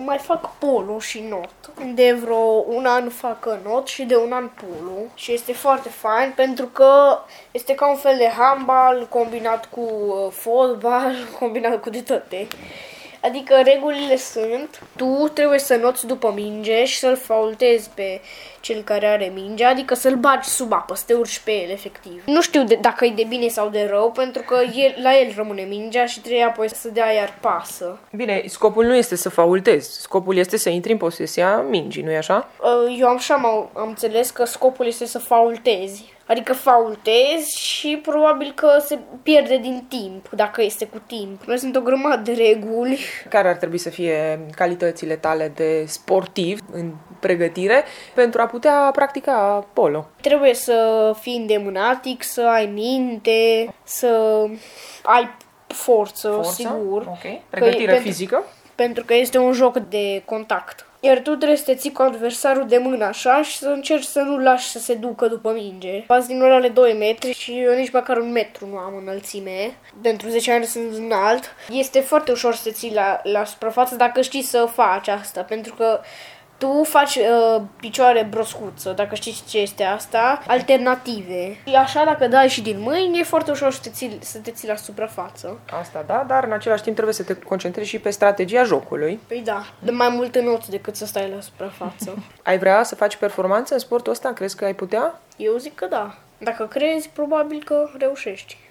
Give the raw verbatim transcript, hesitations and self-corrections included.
mai fac polo și not. De vreo un an fac not și de un an polo. Și este foarte fain pentru că este ca un fel de handbal combinat cu fotbal, combinat cu de toate. Adică regulile sunt, tu trebuie să noți după minge și să-l faultezi pe cel care are mingea, adică să-l bagi sub apă, să te urci pe el, efectiv. Nu știu de, dacă e de bine sau de rău, pentru că el, la el rămâne mingea și trebuie apoi să dea iar pasă. Bine, scopul nu este să faultezi, scopul este să intri în posesia mingii, nu-i așa? Eu am așa am, am înțeles că scopul este să faultezi. Adică faultezi și probabil că se pierde din timp, dacă este cu timp. Noi sunt o grămadă de reguli. Care ar trebui să fie calitățile tale de sportiv în pregătire pentru a putea practica polo? Trebuie să fii îndemânatic, să ai minte, să ai forță, Forță? sigur. Ok. Pregătire că, fizică? Pentru, pentru că este un joc de contact. Iar tu trebuie să te ții cu adversarul de mână așa și să încerci să nu lași să se ducă după minge. Pas din orale doi metri și eu nici măcar un metru nu am înălțime. Pentru zece ani sunt înalt. Este foarte ușor să te ții la, la suprafață dacă știi să faci asta, pentru că tu faci uh, picioare broscuță, dacă știți ce este asta, alternative. Și așa, dacă dai și din mâini, e foarte ușor să te ții, să te ții la suprafață. Asta da, dar în același timp trebuie să te concentrezi și pe strategia jocului. Păi da, de mai multe noți decât să stai la suprafață. Ai vrea să faci performanță în sportul ăsta? Crezi că ai putea? Eu zic că da. Dacă crezi, probabil că reușești.